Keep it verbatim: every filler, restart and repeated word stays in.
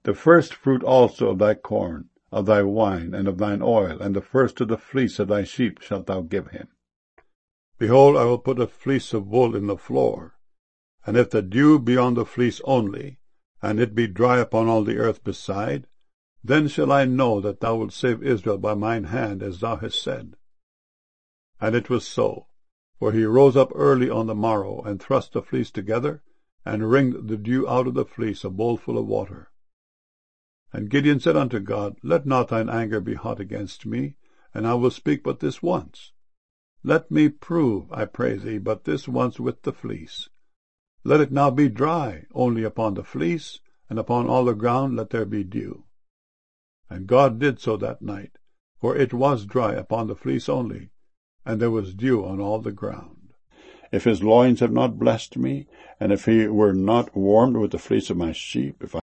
The first fruit also of thy corn, of thy wine, and of thine oil, and the first of the fleece of thy sheep shalt thou give him. Behold, I will put a fleece of wool in the floor, and if the dew be on the fleece only, and it be dry upon all the earth beside, then shall I know that thou wilt save Israel by mine hand, as thou hast said. And it was so, for he rose up early on the morrow, and thrust the fleece together, and wringed the dew out of the fleece, a bowlful of water. And Gideon said unto God, Let not thine anger be hot against me, and I will speak but this once. Let me prove, I pray thee, but this once with the fleece. Let it now be dry, only upon the fleece, and upon all the ground let there be dew. And God did so that night, for it was dry upon the fleece only, and there was dew on all the ground. If his loins have not blessed me, and if he were not warmed with the fleece of my sheep, if